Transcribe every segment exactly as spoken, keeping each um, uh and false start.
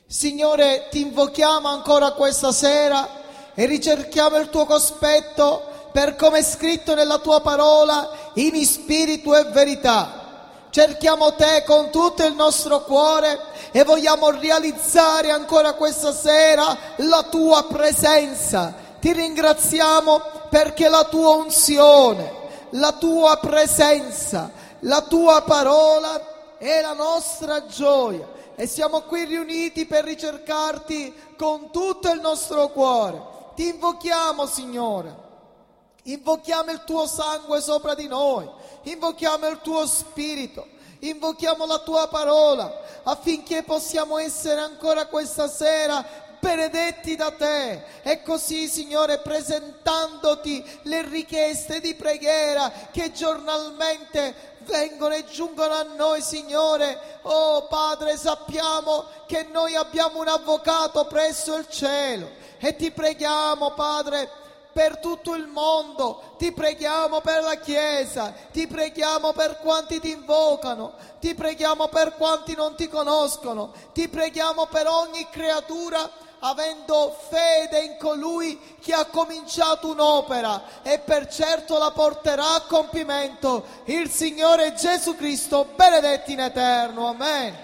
Signore, ti invochiamo ancora questa sera e ricerchiamo il tuo cospetto per come è scritto nella tua parola, in spirito e verità. Cerchiamo te con tutto il nostro cuore e vogliamo realizzare ancora questa sera la tua presenza. Ti ringraziamo perché la tua unzione, la tua presenza, la tua parola è la nostra gioia. E siamo qui riuniti per ricercarti con tutto il nostro cuore. Ti invochiamo, Signore. Invochiamo il tuo sangue sopra di noi. Invochiamo il tuo spirito. Invochiamo la tua parola affinché possiamo essere ancora questa sera benedetti da te. E così, Signore, presentandoti le richieste di preghiera che giornalmente vengono e giungono a noi, Signore. Oh Padre, sappiamo che noi abbiamo un avvocato presso il cielo e ti preghiamo, Padre, per tutto il mondo, ti preghiamo per la Chiesa, ti preghiamo per quanti ti invocano, ti preghiamo per quanti non ti conoscono, ti preghiamo per ogni creatura, avendo fede in colui che ha cominciato un'opera e per certo la porterà a compimento, il Signore Gesù Cristo, benedetto in eterno. Amen.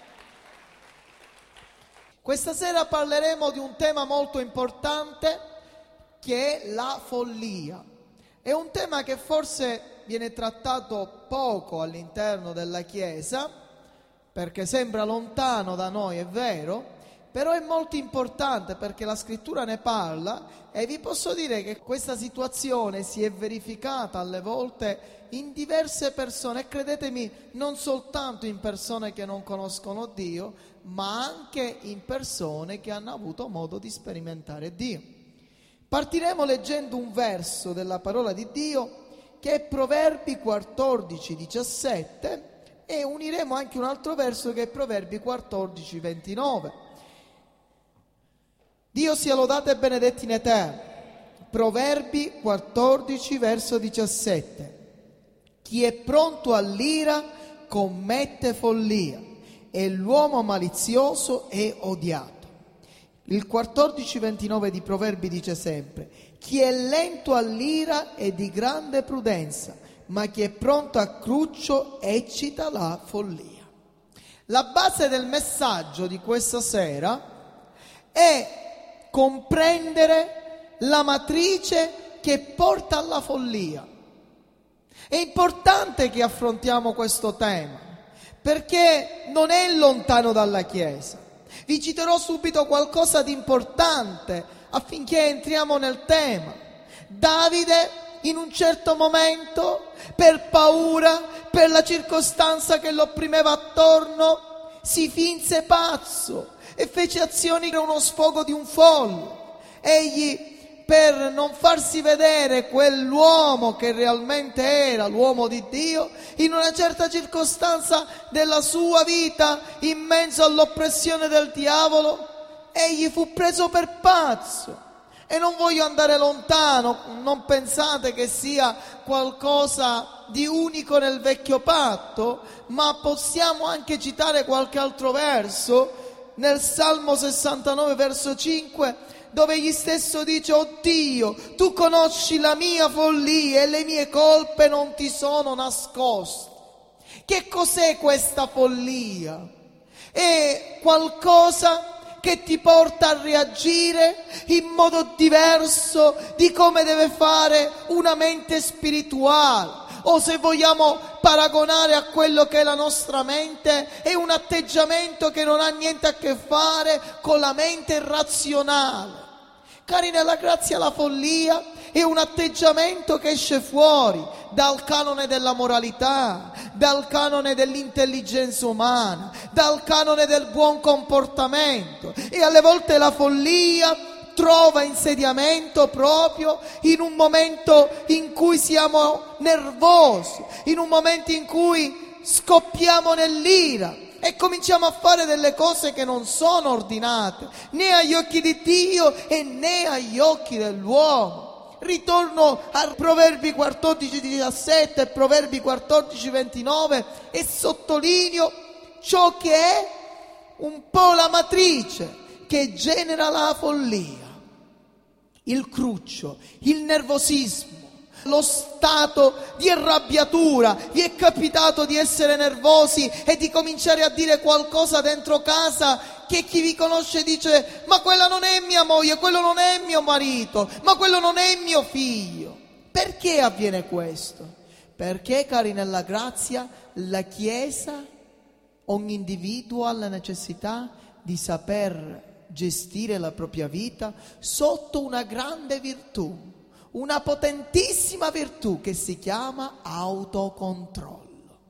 Questa sera parleremo di un tema molto importante, che è la follia. È un tema che forse viene trattato poco all'interno della Chiesa, perché sembra lontano da noi, è vero, però è molto importante perché la Scrittura ne parla e vi posso dire che questa situazione si è verificata alle volte in diverse persone, e credetemi, non soltanto in persone che non conoscono Dio, ma anche in persone che hanno avuto modo di sperimentare Dio. Partiremo leggendo un verso della parola di Dio che è Proverbi quattordici diciassette e uniremo anche un altro verso che è Proverbi quattordici ventinove. Dio sia lodato e benedetto in eterno. Proverbi quattordici verso diciassette. Chi è pronto all'ira commette follia e l'uomo malizioso è odiato. Il quattordici ventinove di Proverbi dice sempre: chi è lento all'ira è di grande prudenza, ma chi è pronto a cruccio eccita la follia. La base del messaggio di questa sera è comprendere la matrice che porta alla follia. È importante che affrontiamo questo tema, perché non è lontano dalla Chiesa. Vi citerò subito qualcosa di importante affinché entriamo nel tema. Davide, in un certo momento, per paura, per la circostanza che lo opprimeva attorno, si finse pazzo e fece azioni che uno sfogo di un folle. Egli, per non farsi vedere quell'uomo che realmente era l'uomo di Dio, in una certa circostanza della sua vita, in mezzo all'oppressione del diavolo, egli fu preso per pazzo. E non voglio andare lontano, non pensate che sia qualcosa di unico nel vecchio patto, ma possiamo anche citare qualche altro verso nel Salmo sessantanove verso cinque, dove egli stesso dice: oh Dio, tu conosci la mia follia e le mie colpe non ti sono nascoste. Che cos'è questa follia? È qualcosa che ti porta a reagire in modo diverso di come deve fare una mente spirituale. O se vogliamo paragonare a quello che è la nostra mente, è un atteggiamento che non ha niente a che fare con la mente razionale. Cari nella grazia, la follia è un atteggiamento che esce fuori dal canone della moralità, dal canone dell'intelligenza umana, dal canone del buon comportamento, e alle volte la follia trova insediamento proprio in un momento in cui siamo nervosi, in un momento in cui scoppiamo nell'ira e cominciamo a fare delle cose che non sono ordinate né agli occhi di Dio e né agli occhi dell'uomo. Ritorno a Proverbi quattordici diciassette e Proverbi quattordici ventinove e sottolineo ciò che è un po' la matrice che genera la follia, il cruccio, il nervosismo, lo stato di arrabbiatura. Vi è capitato di essere nervosi e di cominciare a dire qualcosa dentro casa che chi vi conosce dice: ma quella non è mia moglie, quello non è mio marito, ma quello non è mio figlio. Perché avviene questo? Perché, cari nella grazia, la Chiesa, ogni individuo ha la necessità di saper gestire la propria vita sotto una grande virtù, una potentissima virtù che si chiama autocontrollo.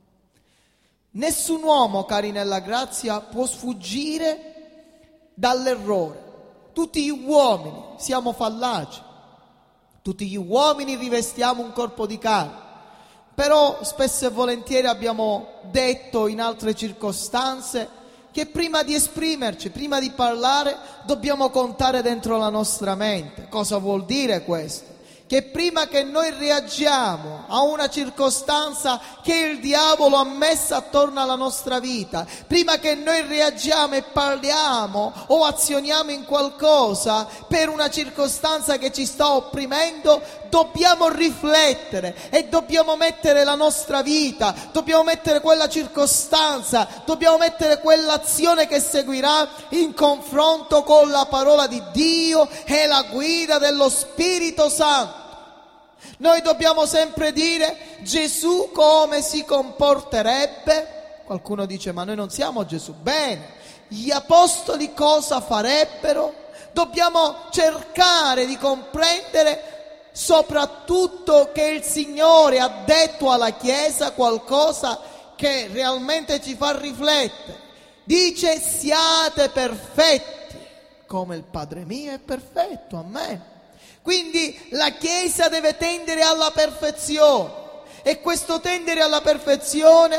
Nessun uomo, cari nella grazia, può sfuggire dall'errore. Tutti gli uomini siamo fallaci, tutti gli uomini rivestiamo un corpo di carne, però spesso e volentieri abbiamo detto in altre circostanze che prima di esprimerci, prima di parlare, dobbiamo contare dentro la nostra mente. Cosa vuol dire questo? Che prima che noi reagiamo a una circostanza che il diavolo ha messa attorno alla nostra vita, prima che noi reagiamo e parliamo o azioniamo in qualcosa per una circostanza che ci sta opprimendo, dobbiamo riflettere e dobbiamo mettere la nostra vita, dobbiamo mettere quella circostanza, dobbiamo mettere quell'azione che seguirà in confronto con la parola di Dio e la guida dello Spirito Santo. Noi dobbiamo sempre dire: Gesù come si comporterebbe? Qualcuno dice: ma noi non siamo Gesù. Bene, gli apostoli cosa farebbero? Dobbiamo cercare di comprendere soprattutto che il Signore ha detto alla Chiesa qualcosa che realmente ci fa riflettere. Dice: siate perfetti come il Padre mio è perfetto. Amen. Quindi la Chiesa deve tendere alla perfezione, e questo tendere alla perfezione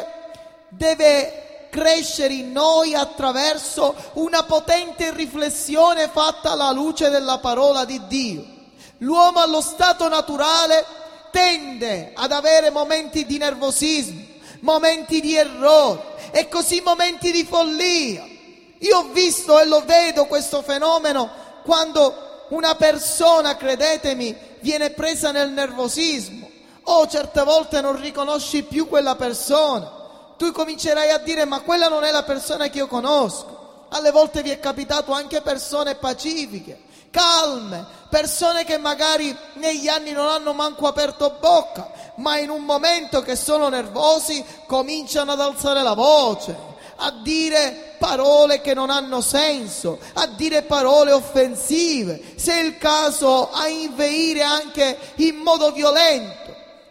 deve crescere in noi attraverso una potente riflessione fatta alla luce della parola di Dio. L'uomo allo stato naturale tende ad avere momenti di nervosismo, momenti di errore e così momenti di follia. Io ho visto e lo vedo questo fenomeno quando una persona, credetemi, viene presa nel nervosismo, o certe volte non riconosci più quella persona. Tu comincerai a dire: ma quella non è la persona che io conosco. Alle volte vi è capitato anche persone pacifiche, calme, persone che magari negli anni non hanno manco aperto bocca, ma in un momento che sono nervosi cominciano ad alzare la voce, a dire parole che non hanno senso, a dire parole offensive, se è il caso a inveire anche in modo violento.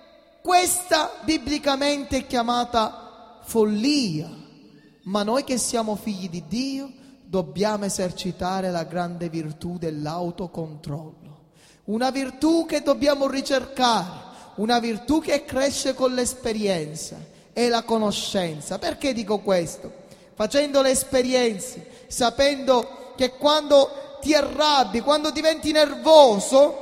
Questa biblicamente è chiamata follia, ma noi che siamo figli di Dio dobbiamo esercitare la grande virtù dell'autocontrollo, una virtù che dobbiamo ricercare, una virtù che cresce con l'esperienza e la conoscenza. Perché dico questo? Facendo le esperienze, sapendo che quando ti arrabbi, quando diventi nervoso,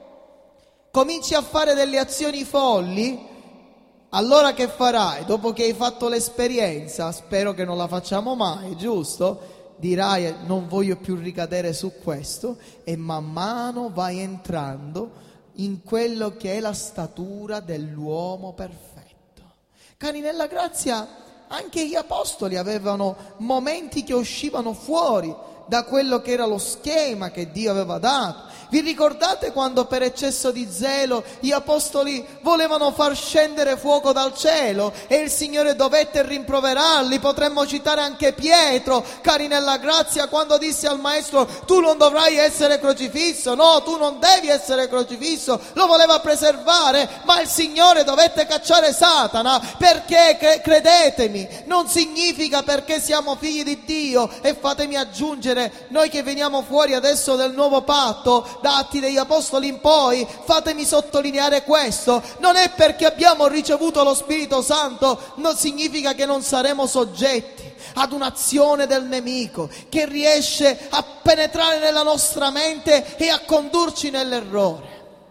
cominci a fare delle azioni folli, allora che farai? Dopo che hai fatto l'esperienza, spero che non la facciamo mai, giusto? Dirai: non voglio più ricadere su questo, e man mano vai entrando in quello che è la statura dell'uomo perfetto. Cari nella grazia, anche gli apostoli avevano momenti che uscivano fuori da quello che era lo schema che Dio aveva dato. Vi ricordate quando per eccesso di zelo gli apostoli volevano far scendere fuoco dal cielo e il Signore dovette rimproverarli? Potremmo citare anche Pietro, cari nella grazia, quando disse al maestro: tu non dovrai essere crocifisso, no, tu non devi essere crocifisso. Lo voleva preservare, ma il Signore dovette cacciare Satana, perché cre- credetemi, non significa perché siamo figli di Dio. E fatemi aggiungere, noi che veniamo fuori adesso del nuovo patto, da Atti degli Apostoli in poi, fatemi sottolineare questo: non è perché abbiamo ricevuto lo Spirito Santo, non significa che non saremo soggetti ad un'azione del nemico che riesce a penetrare nella nostra mente e a condurci nell'errore.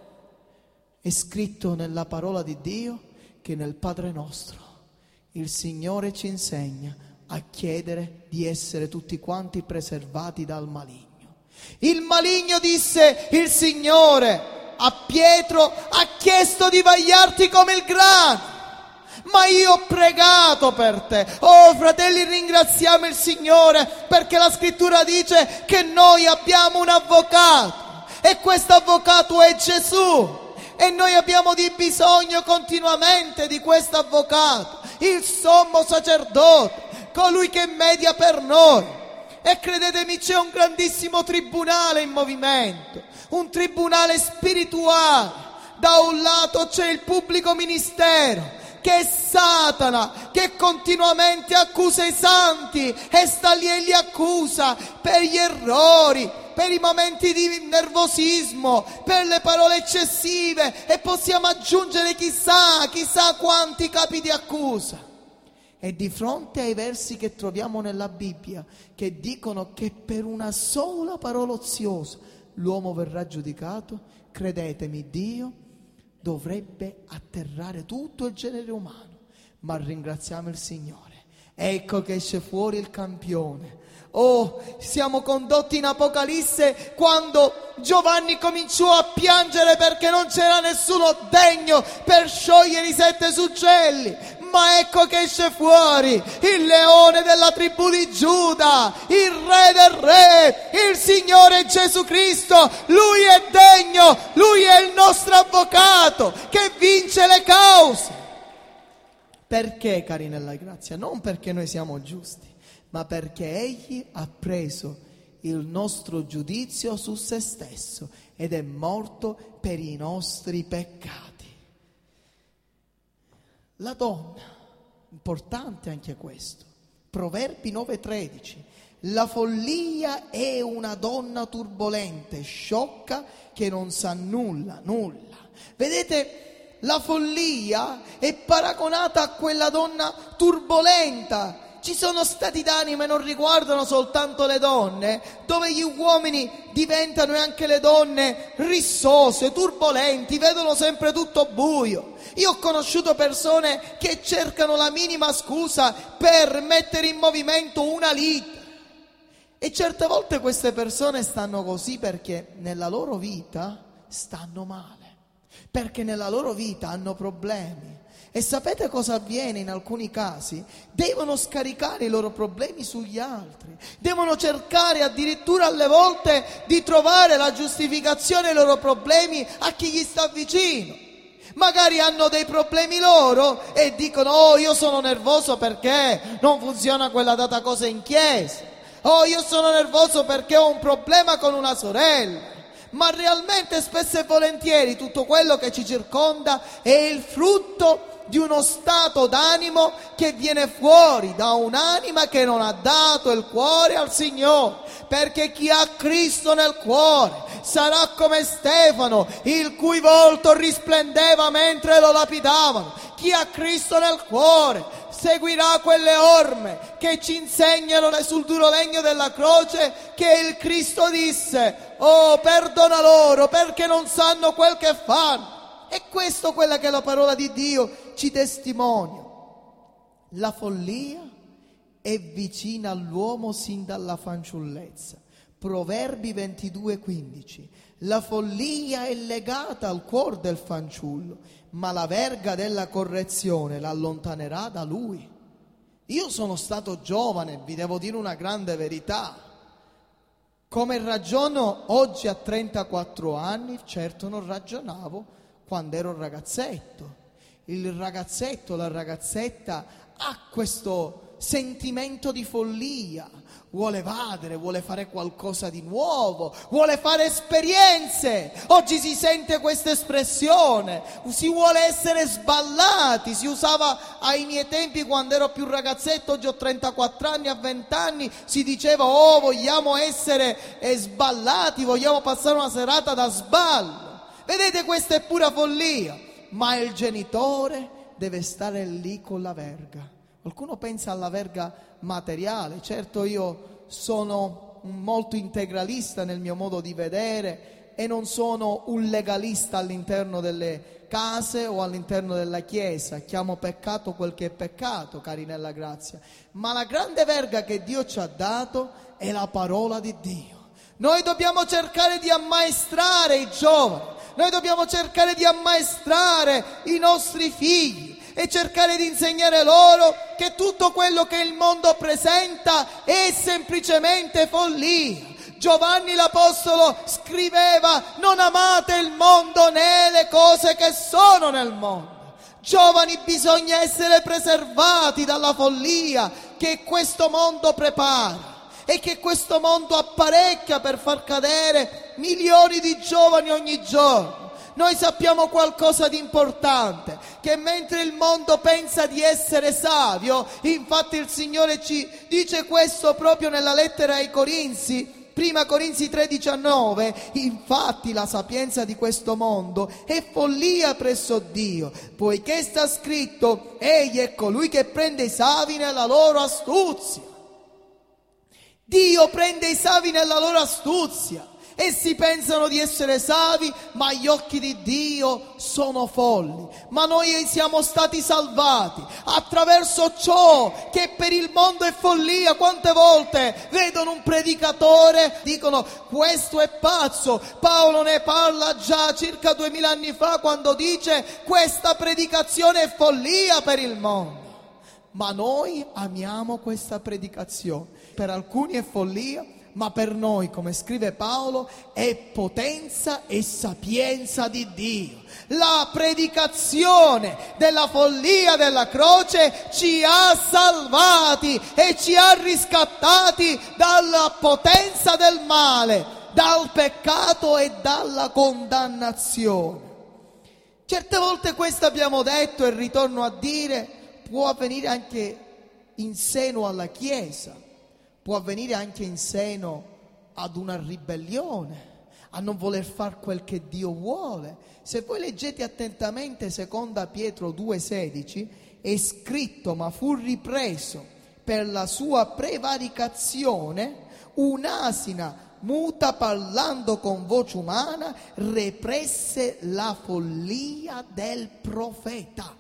È scritto nella parola di Dio che nel Padre nostro il Signore ci insegna: a chiedere di essere tutti quanti preservati dal maligno. Il maligno, disse il Signore a Pietro, ha chiesto di vagliarti come il grano, ma io ho pregato per te. Oh fratelli, ringraziamo il Signore perché la scrittura dice che noi abbiamo un avvocato e questo avvocato è Gesù. E noi abbiamo di bisogno continuamente di questo avvocato, il sommo sacerdote, colui che media per noi. E credetemi, c'è un grandissimo tribunale in movimento, un tribunale spirituale. Da un lato c'è il pubblico ministero, che è Satana, che continuamente accusa i santi e sta lì e li accusa per gli errori, per i momenti di nervosismo, per le parole eccessive, e possiamo aggiungere chissà, chissà quanti capi di accusa. E di fronte ai versi che troviamo nella Bibbia, che dicono che per una sola parola oziosa l'uomo verrà giudicato, credetemi, Dio dovrebbe atterrare tutto il genere umano. Ma ringraziamo il Signore. Ecco che esce fuori il campione. Oh, siamo condotti in Apocalisse quando Giovanni cominciò a piangere perché non c'era nessuno degno per sciogliere i sette suggelli. Ma ecco che esce fuori il leone della tribù di Giuda, il re del re, il Signore Gesù Cristo. Lui è degno, Lui è il nostro avvocato che vince le cause. Perché, cari nella grazia? Non perché noi siamo giusti, ma perché Egli ha preso il nostro giudizio su se stesso ed è morto per i nostri peccati. La donna, importante anche questo, Proverbi nove tredici, la follia è una donna turbolente, sciocca, che non sa nulla, nulla. Vedete, la follia è paragonata a quella donna turbolenta. Ci sono stati danni, ma non riguardano soltanto le donne, dove gli uomini diventano, e anche le donne, rissose, turbolenti, vedono sempre tutto buio. Io ho conosciuto persone che cercano la minima scusa per mettere in movimento una lite. E certe volte queste persone stanno così perché nella loro vita stanno male, perché nella loro vita hanno problemi. E sapete cosa avviene in alcuni casi? Devono scaricare i loro problemi sugli altri, devono cercare addirittura alle volte di trovare la giustificazione ai loro problemi a chi gli sta vicino. Magari hanno dei problemi loro e dicono: oh, io sono nervoso perché non funziona quella data cosa in chiesa, oh, io sono nervoso perché ho un problema con una sorella. Ma realmente spesso e volentieri tutto quello che ci circonda è il frutto di uno stato d'animo che viene fuori da un'anima che non ha dato il cuore al Signore. Perché chi ha Cristo nel cuore sarà come Stefano, il cui volto risplendeva mentre lo lapidavano. Chi ha Cristo nel cuore seguirà quelle orme che ci insegnano sul duro legno della croce che il Cristo disse: oh, perdona loro perché non sanno quel che fanno. E questo è quella che la parola di Dio ci testimonia. La follia è vicina all'uomo sin dalla fanciullezza. Proverbi ventidue quindici. La follia è legata al cuore del fanciullo, ma la verga della correzione l'allontanerà da lui. Io sono stato giovane, vi devo dire una grande verità. Come ragiono oggi a trentaquattro anni, certo non ragionavo quando ero ragazzetto. Il ragazzetto, la ragazzetta ha questo sentimento di follia, vuole evadere, vuole fare qualcosa di nuovo, vuole fare esperienze. Oggi si sente questa espressione, si vuole essere sballati, si usava ai miei tempi quando ero più ragazzetto. Oggi ho trentaquattro anni, a venti anni si diceva: oh, vogliamo essere eh, sballati, vogliamo passare una serata da sballo. Vedete, questa è pura follia. Ma il genitore deve stare lì con la verga. Qualcuno pensa alla verga materiale. Certo, io sono molto integralista nel mio modo di vedere e non sono un legalista all'interno delle case o all'interno della chiesa. Chiamo peccato quel che è peccato, cari nella grazia. Ma la grande verga che Dio ci ha dato è la parola di Dio. Noi dobbiamo cercare di ammaestrare i giovani, noi dobbiamo cercare di ammaestrare i nostri figli e cercare di insegnare loro che tutto quello che il mondo presenta è semplicemente follia. Giovanni l'Apostolo scriveva: non amate il mondo né le cose che sono nel mondo. Giovani, bisogna essere preservati dalla follia che questo mondo prepara e che questo mondo apparecchia per far cadere milioni di giovani ogni giorno. Noi sappiamo qualcosa di importante, che mentre il mondo pensa di essere savio, infatti il Signore ci dice questo proprio nella lettera ai Corinzi, Prima Corinzi tre diciannove, infatti la sapienza di questo mondo è follia presso Dio, poiché sta scritto: egli è colui che prende i savi nella loro astuzia. Dio prende i savi nella loro astuzia. Essi pensano di essere savi, ma agli occhi di Dio sono folli. Ma noi siamo stati salvati attraverso ciò che per il mondo è follia. Quante volte vedono un predicatore, dicono: questo è pazzo. Paolo ne parla già circa duemila anni fa, quando dice: questa predicazione è follia per il mondo. Ma noi amiamo questa predicazione. Per alcuni è follia, ma per noi, come scrive Paolo, è potenza e sapienza di Dio. La predicazione della follia della croce ci ha salvati e ci ha riscattati dalla potenza del male, dal peccato e dalla condannazione. Certe volte questo abbiamo detto e ritorno a dire, può avvenire anche in seno alla Chiesa. Può avvenire anche in seno ad una ribellione, a non voler fare quel che Dio vuole. Se voi leggete attentamente seconda Pietro due sedici, è scritto: ma fu ripreso per la sua prevaricazione un'asina muta, parlando con voce umana, represse la follia del profeta.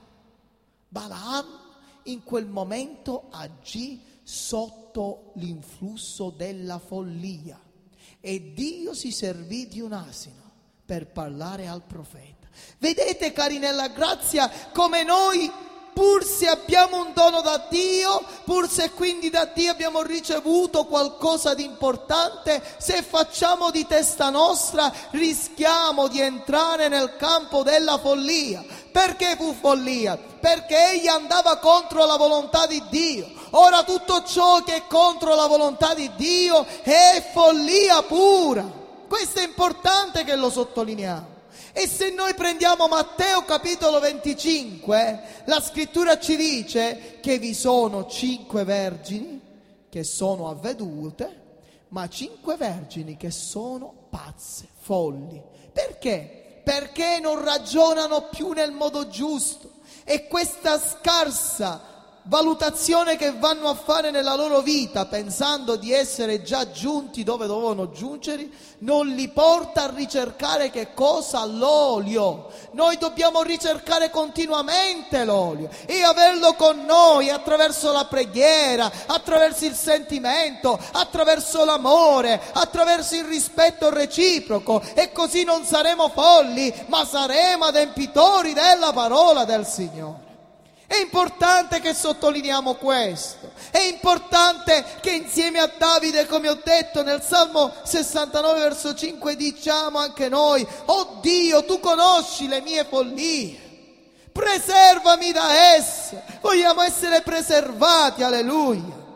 Balaam in quel momento agì sotto l'influsso della follia e Dio si servì di un asino per parlare al profeta. Vedete, cari nella grazia, come noi, pur se abbiamo un dono da Dio, pur se quindi da Dio abbiamo ricevuto qualcosa di importante, se facciamo di testa nostra rischiamo di entrare nel campo della follia. Perché fu follia? Perché egli andava contro la volontà di Dio. Ora tutto ciò che è contro la volontà di Dio è follia pura. Questo è importante che lo sottolineiamo. E se noi prendiamo Matteo capitolo venticinque, la scrittura ci dice che vi sono cinque vergini che sono avvedute, ma cinque vergini che sono pazze, folli. Perché? Perché non ragionano più nel modo giusto, e questa scarsa valutazione che vanno a fare nella loro vita, pensando di essere già giunti dove dovevano giungere, non li porta a ricercare che cosa? L'olio. Noi dobbiamo ricercare continuamente l'olio e averlo con noi attraverso la preghiera, attraverso il sentimento, attraverso l'amore, attraverso il rispetto reciproco, e così non saremo folli, ma saremo adempitori della parola del Signore. È importante che sottolineiamo questo. È importante che insieme a Davide, come ho detto nel Salmo sessantanove verso cinque, diciamo anche noi: oh Dio, tu conosci le mie follie, preservami da esse. Vogliamo essere preservati, alleluia.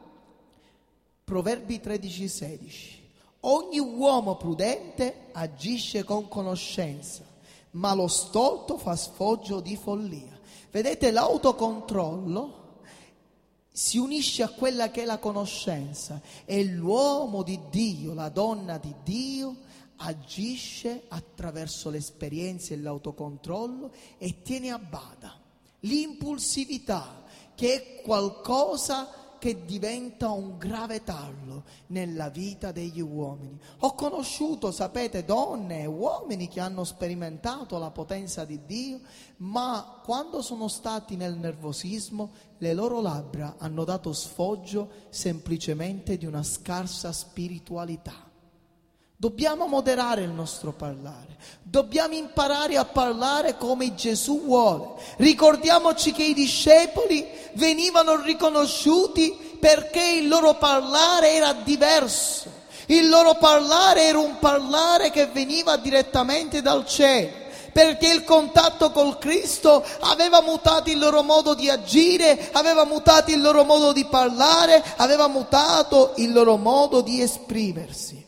Proverbi tredici sedici: ogni uomo prudente agisce con conoscenza, ma lo stolto fa sfoggio di follia. Vedete, l'autocontrollo si unisce a quella che è la conoscenza, e l'uomo di Dio, la donna di Dio, agisce attraverso l'esperienza e l'autocontrollo e tiene a bada l'impulsività, che è qualcosa che diventa un grave tarlo nella vita degli uomini. Ho conosciuto, sapete, donne e uomini che hanno sperimentato la potenza di Dio, ma quando sono stati nel nervosismo, le loro labbra hanno dato sfoggio semplicemente di una scarsa spiritualità. Dobbiamo moderare il nostro parlare, dobbiamo imparare a parlare come Gesù vuole. Ricordiamoci che i discepoli venivano riconosciuti perché il loro parlare era diverso, il loro parlare era un parlare che veniva direttamente dal cielo, perché il contatto col Cristo aveva mutato il loro modo di agire, aveva mutato il loro modo di parlare, aveva mutato il loro modo di esprimersi.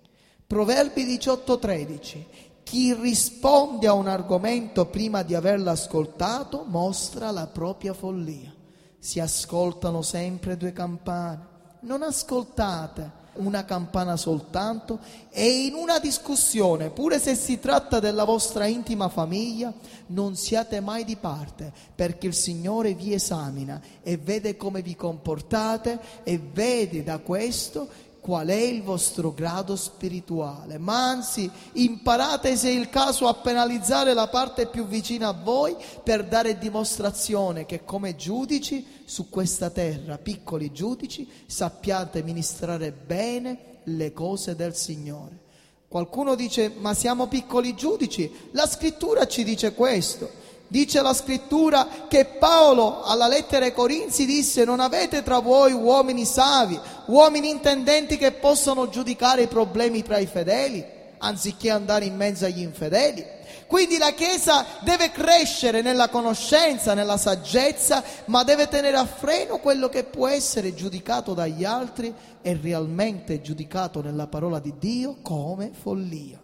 Proverbi diciotto tredici. Chi risponde a un argomento prima di averlo ascoltato mostra la propria follia. Si ascoltano sempre due campane. Non ascoltate una campana soltanto, e in una discussione, pure se si tratta della vostra intima famiglia, non siate mai di parte, perché il Signore vi esamina e vede come vi comportate e vede da questo qual è il vostro grado spirituale. Ma anzi, imparate se è il caso a penalizzare la parte più vicina a voi, per dare dimostrazione che come giudici su questa terra, piccoli giudici, sappiate ministrare bene le cose del Signore. Qualcuno dice: ma siamo piccoli giudici? La scrittura ci dice questo. Dice la scrittura che Paolo alla lettera ai Corinzi disse: non avete tra voi uomini savi, uomini intendenti che possono giudicare i problemi tra i fedeli, anziché andare in mezzo agli infedeli. Quindi la Chiesa deve crescere nella conoscenza, nella saggezza, ma deve tenere a freno quello che può essere giudicato dagli altri e realmente giudicato nella parola di Dio come follia.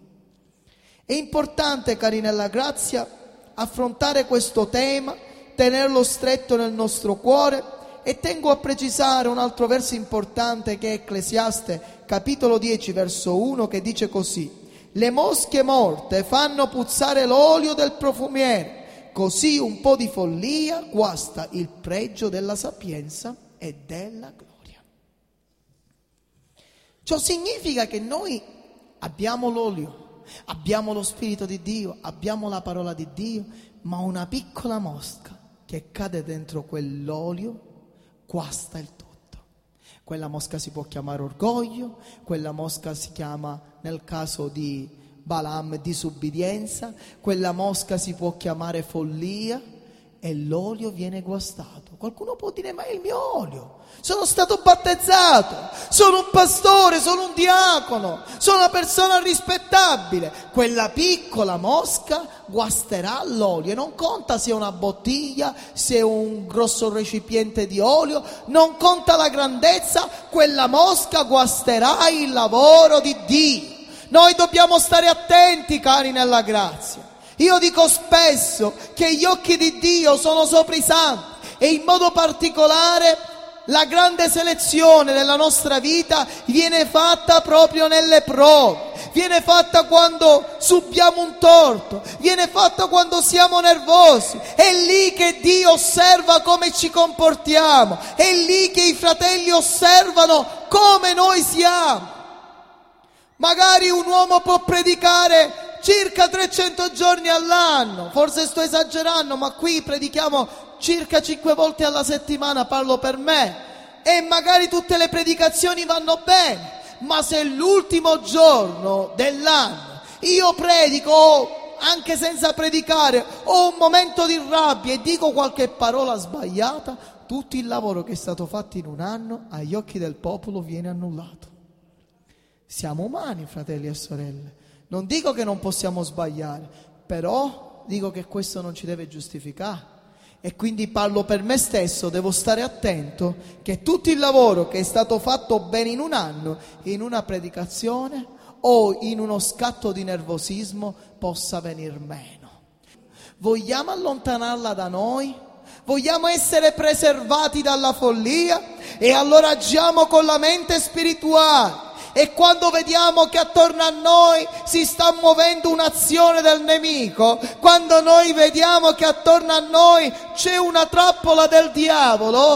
È importante, cari nella grazia, affrontare questo tema, tenerlo stretto nel nostro cuore. E tengo a precisare un altro verso importante, che è Ecclesiaste capitolo dieci verso uno, che dice così: le mosche morte fanno puzzare l'olio del profumiere, così un po' di follia guasta il pregio della sapienza e della gloria. Ciò significa che noi abbiamo l'olio, abbiamo lo Spirito di Dio, abbiamo la parola di Dio, ma una piccola mosca che cade dentro quell'olio guasta il tutto. Quella mosca si può chiamare orgoglio, quella mosca si chiama, nel caso di Balaam, disubbidienza, quella mosca si può chiamare follia, e l'olio viene guastato. Qualcuno può dire: ma è il mio olio, sono stato battezzato, sono un pastore, sono un diacono, sono una persona rispettabile. Quella piccola mosca guasterà l'olio, e non conta se è una bottiglia, se è un grosso recipiente di olio, non conta la grandezza, quella mosca guasterà il lavoro di Dio. Noi dobbiamo stare attenti, cari nella grazia. Io dico spesso che gli occhi di Dio sono sopra i santi, e in modo particolare la grande selezione della nostra vita viene fatta proprio nelle prove, viene fatta quando subiamo un torto, viene fatta quando siamo nervosi. È lì che Dio osserva come ci comportiamo, è lì che i fratelli osservano come noi siamo. Magari un uomo può predicare circa trecento giorni all'anno, forse sto esagerando, ma qui predichiamo circa cinque volte alla settimana, parlo per me, e magari tutte le predicazioni vanno bene, ma se l'ultimo giorno dell'anno io predico, anche senza predicare, ho un momento di rabbia e dico qualche parola sbagliata, tutto il lavoro che è stato fatto in un anno agli occhi del popolo viene annullato. Siamo umani, fratelli e sorelle. Non dico che non possiamo sbagliare, però dico che questo non ci deve giustificare. E quindi parlo per me stesso, devo stare attento che tutto il lavoro che è stato fatto bene in un anno, in una predicazione o in uno scatto di nervosismo, possa venir meno. Vogliamo allontanarla da noi? Vogliamo essere preservati dalla follia? E allora agiamo con la mente spirituale. E quando vediamo che attorno a noi si sta muovendo un'azione del nemico, quando noi vediamo che attorno a noi c'è una trappola del diavolo,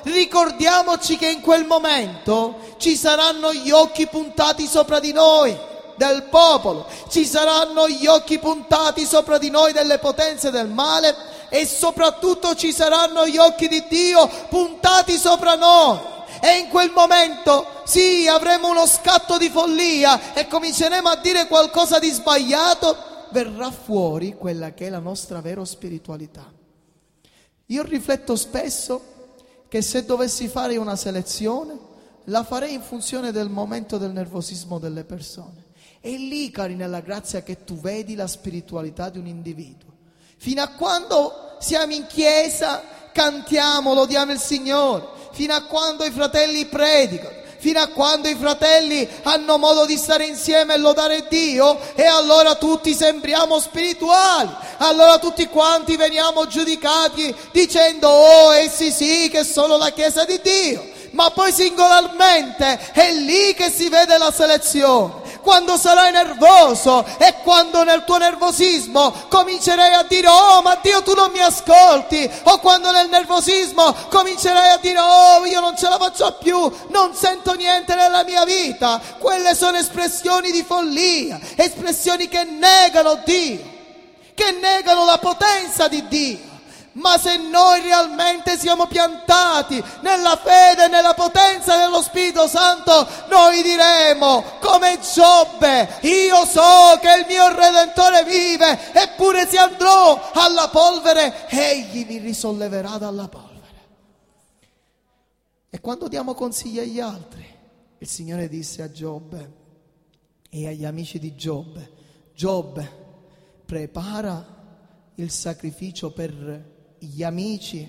ricordiamoci che in quel momento ci saranno gli occhi puntati sopra di noi, del popolo, ci saranno gli occhi puntati sopra di noi delle potenze del male e soprattutto ci saranno gli occhi di Dio puntati sopra noi. E in quel momento, sì, avremo uno scatto di follia e cominceremo a dire qualcosa di sbagliato, verrà fuori quella che è la nostra vera spiritualità. Io rifletto spesso che se dovessi fare una selezione, la farei in funzione del momento del nervosismo delle persone. È lì, cari, nella grazia, che tu vedi la spiritualità di un individuo. Fino a quando siamo in chiesa, cantiamo, lodiamo il Signore. Fino a quando i fratelli predicano. Fino a quando i fratelli hanno modo di stare insieme e lodare Dio, e allora tutti sembriamo spirituali. Allora tutti quanti veniamo giudicati dicendo: oh, essi sì che sono la Chiesa di Dio. Ma poi singolarmente è lì che si vede la selezione. Quando sarai nervoso e quando nel tuo nervosismo comincerai a dire: oh, ma Dio, tu non mi ascolti. O quando nel nervosismo comincerai a dire: oh, io non ce la faccio più, non sento niente nella mia vita. Quelle sono espressioni di follia, espressioni che negano Dio, che negano la potenza di Dio. Ma se noi realmente siamo piantati nella fede e nella potenza dello Spirito Santo, noi diremo come Giobbe: io so che il mio Redentore vive, eppure se andrò alla polvere, egli mi risolleverà dalla polvere. E quando diamo consigli agli altri, il Signore disse a Giobbe e agli amici di Giobbe: Giobbe, prepara il sacrificio per gli amici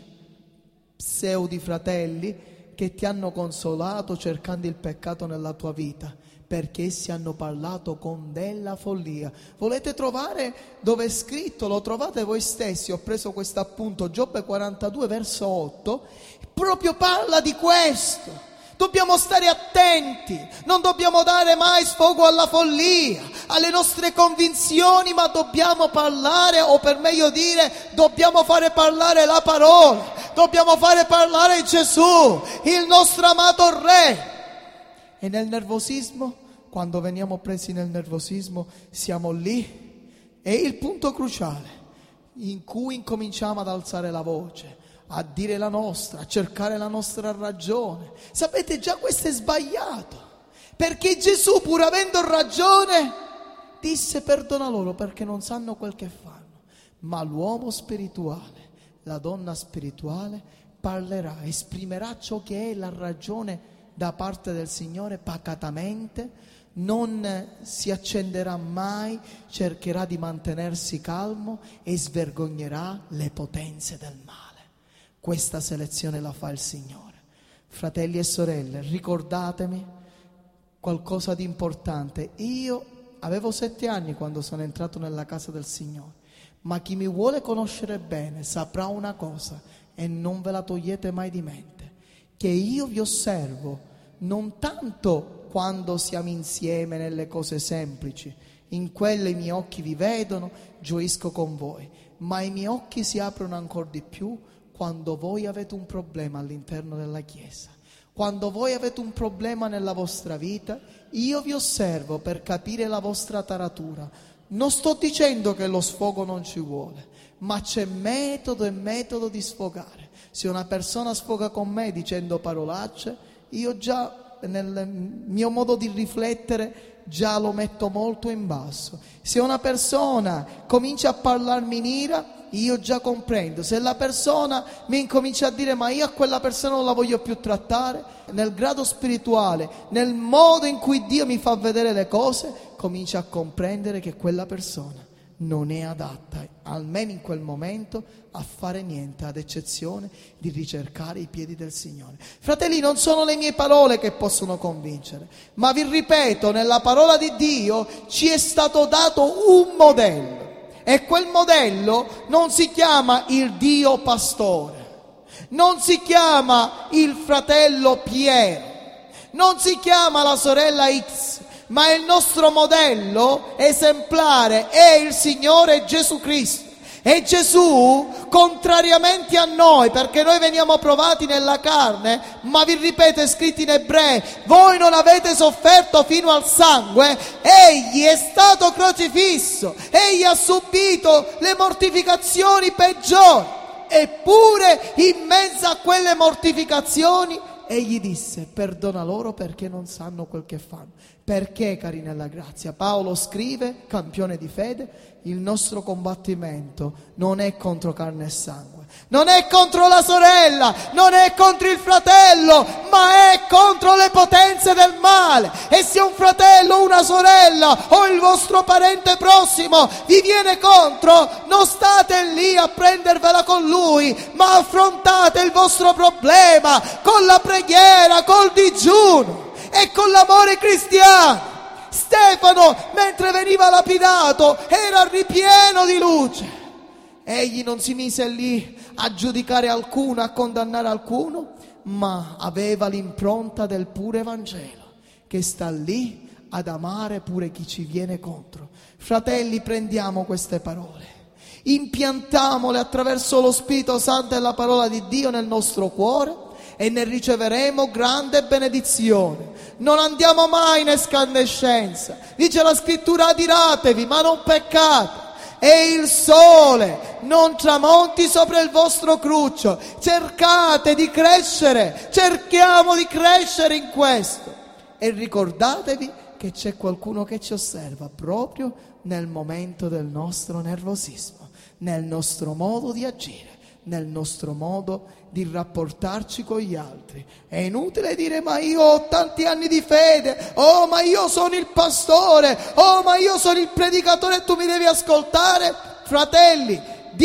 pseudi fratelli che ti hanno consolato cercando il peccato nella tua vita, perché essi hanno parlato con della follia. Volete trovare dove è scritto? Lo trovate voi stessi. Ho preso questo appunto, Giobbe quarantadue verso otto, proprio parla di questo. Dobbiamo stare attenti, non dobbiamo dare mai sfogo alla follia, alle nostre convinzioni, ma dobbiamo parlare, o per meglio dire, dobbiamo fare parlare la parola, dobbiamo fare parlare Gesù, il nostro amato Re. E nel nervosismo, quando veniamo presi nel nervosismo, siamo lì, è il punto cruciale in cui incominciamo ad alzare la voce, a dire la nostra, a cercare la nostra ragione. Sapete, già questo è sbagliato, perché Gesù, pur avendo ragione, disse: perdona loro perché non sanno quel che fanno. Ma l'uomo spirituale, la donna spirituale parlerà, esprimerà ciò che è la ragione da parte del Signore pacatamente, non si accenderà mai, cercherà di mantenersi calmo e svergognerà le potenze del male. Questa selezione la fa il Signore. Fratelli e sorelle, ricordatemi qualcosa di importante. Io avevo sette anni quando sono entrato nella casa del Signore, ma chi mi vuole conoscere bene saprà una cosa, e non ve la togliete mai di mente, che io vi osservo non tanto quando siamo insieme nelle cose semplici, in quelle i miei occhi vi vedono, gioisco con voi, ma i miei occhi si aprono ancora di più quando voi avete un problema all'interno della Chiesa, quando voi avete un problema nella vostra vita. Io vi osservo per capire la vostra taratura. Non sto dicendo che lo sfogo non ci vuole, ma c'è metodo e metodo di sfogare. Se una persona sfoga con me dicendo parolacce, io già nel mio modo di riflettere già lo metto molto in basso. Se una persona comincia a parlarmi in ira, io già comprendo. Se la persona mi incomincia a dire: ma io a quella persona non la voglio più trattare, nel grado spirituale, nel modo in cui Dio mi fa vedere le cose, comincia a comprendere che quella persona non è adatta, almeno in quel momento, a fare niente, ad eccezione di ricercare i piedi del Signore. Fratelli, non sono le mie parole che possono convincere, ma vi ripeto, nella parola di Dio ci è stato dato un modello, e quel modello non si chiama il Dio pastore, non si chiama il fratello Piero, non si chiama la sorella X, ma il nostro modello esemplare è il Signore Gesù Cristo. E Gesù, contrariamente a noi, perché noi veniamo provati nella carne, ma vi ripeto, è scritto in Ebrei, voi non avete sofferto fino al sangue, egli è stato crocifisso, egli ha subito le mortificazioni peggiori, eppure in mezzo a quelle mortificazioni egli disse: perdona loro perché non sanno quel che fanno. Perché, cari nella grazia, Paolo scrive, campione di fede, il nostro combattimento non è contro carne e sangue, non è contro la sorella, non è contro il fratello, ma è contro le potenze del male. E se un fratello, una sorella o il vostro parente prossimo vi viene contro, non state lì a prendervela con lui, ma affrontate il vostro problema con la preghiera, col digiuno e con l'amore cristiano. Stefano, mentre veniva lapidato, era ripieno di luce. Egli non si mise lì a giudicare alcuno, a condannare alcuno, ma aveva l'impronta del puro Evangelo, che sta lì ad amare pure chi ci viene contro. Fratelli, prendiamo queste parole, impiantamole attraverso lo Spirito Santo e la parola di Dio nel nostro cuore, e ne riceveremo grande benedizione. Non andiamo mai in escandescenza. Dice la scrittura: adiratevi ma non peccate, e il sole non tramonti sopra il vostro cruccio. Cercate di crescere, cerchiamo di crescere in questo, e ricordatevi che c'è qualcuno che ci osserva proprio nel momento del nostro nervosismo, nel nostro modo di agire, nel nostro modo di rapportarci con gli altri. È inutile dire: ma io ho tanti anni di fede, oh ma io sono il pastore, oh ma io sono il predicatore e tu mi devi ascoltare. Fratelli,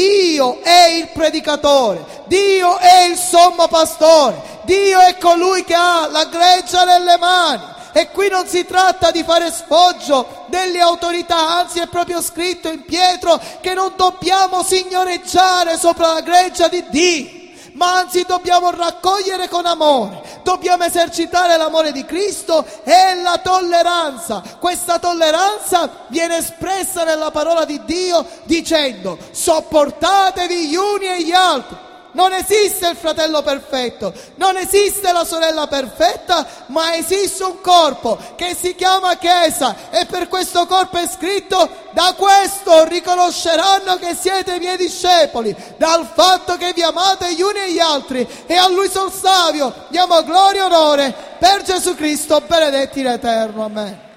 Dio è il predicatore, Dio è il sommo pastore, Dio è colui che ha la greggia nelle mani. E qui non si tratta di fare sfoggio delle autorità, anzi è proprio scritto in Pietro che non dobbiamo signoreggiare sopra la greggia di Dio, ma anzi dobbiamo raccogliere con amore, dobbiamo esercitare l'amore di Cristo e la tolleranza. Questa tolleranza viene espressa nella parola di Dio dicendo: sopportatevi gli uni e gli altri. Non esiste il fratello perfetto, non esiste la sorella perfetta, ma esiste un corpo che si chiama Chiesa, e per questo corpo è scritto: da questo riconosceranno che siete miei discepoli, dal fatto che vi amate gli uni e gli altri. E a lui sol savio diamo gloria e onore per Gesù Cristo, benedetti in eterno. Amen.